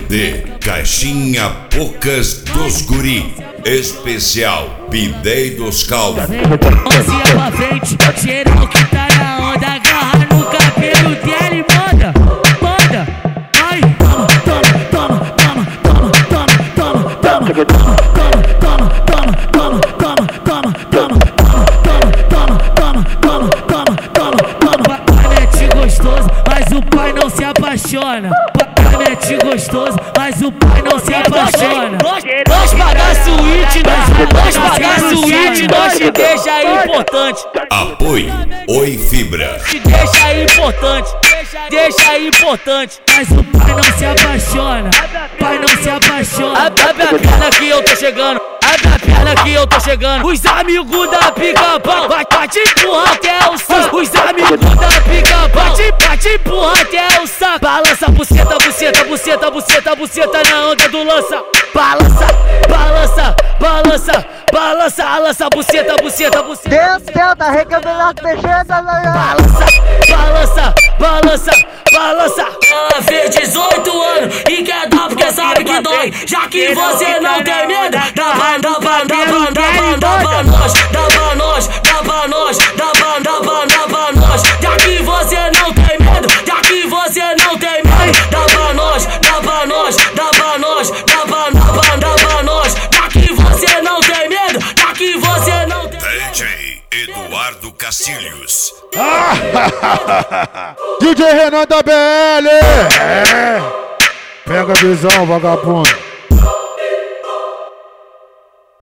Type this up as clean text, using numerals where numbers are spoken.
CD Caixinha Poucas dos Guri, especial Pidei dos Calvos. Mãozinha pra frente, geral que tá na onda, agarra no cabelo dela e manda, manda. Ai, toma, toma, toma, toma, toma, toma, toma, toma, toma, toma, toma, toma, toma, toma, Papai mete gostoso, mas o pai não se apaixona. Papai mete gostoso, mas o pai não se apaixona. Nós pagar suíte, nós pagar suíte, nós te deixa importante. Apoio Oi Fibra. Te deixa importante, deixa importante. Mas o pai não se apaixona, pai não se apaixona. Abre a perna que eu tô chegando, abre a perna que eu tô chegando. Os amigos da pica-pau vai te empurrar até o saco. Os amigos da pica-pau vai te empurrar até o saco. Balança, buceta, buceta, buceta, buceta, buceta na onda do lança. Balança, balança, balança, balança, balança, buceta, buceta, buceta. Deus, tá recebendo mexendo. Balança, balança, balança, balança. Ela fez 18 anos e quer dar porque sabe que dói. Já que você não tem medo, dá pra nós, dá pra nós, dá pra nós, dá pra nós. Já que você não tem medo, já que você não tem medo, dá pra nós, dá pra nós, dá pra nós, dá pra nós. Já que você não tem medo, já que você não tem medo. DJ Eduardo Cacilhos. DJ Renan da BL. Pega a visão, vagabundo.